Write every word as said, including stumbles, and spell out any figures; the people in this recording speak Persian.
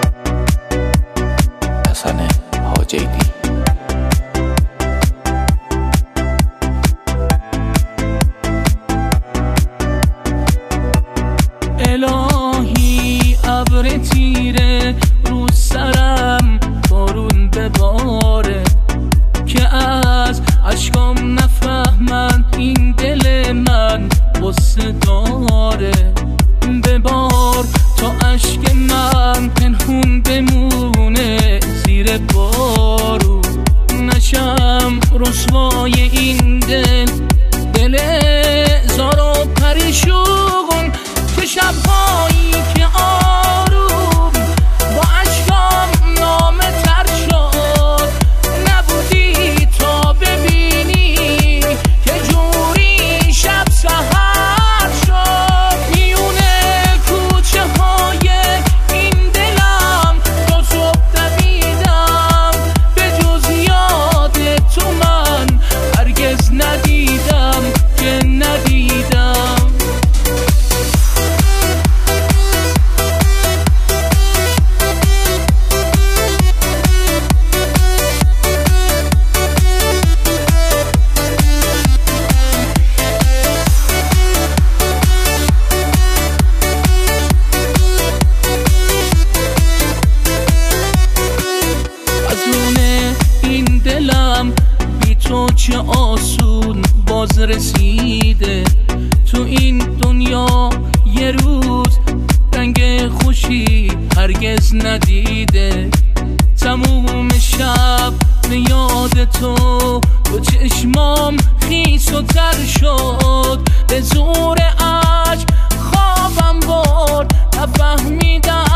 حسن حاجیدی. الهی ابر تیره رو سرم بارون بباره که از اشکام نفهمن این دل من غصه داره. ببار تا اشک من پنهون بمونه زیر بارو، نشم رسوای این دل دل زار و پریشون تو شبهایی که آروم با اشکام نامه تر شد. نبودی تا ببینی که جوری شب سحر شد. میونه کوچه های این دلم تا صبح دویدم، به جز یاد تو من هرگز ندیدم که ندیدم. این دلم بی تو چه آسون باز رسیده. تو این دنیا یه روز رنگ خوشی هرگز ندیده. تموم شب به یاد تو تو چشمام خیس و تر شد. به زور عشق خوابم برد، نفهمیدم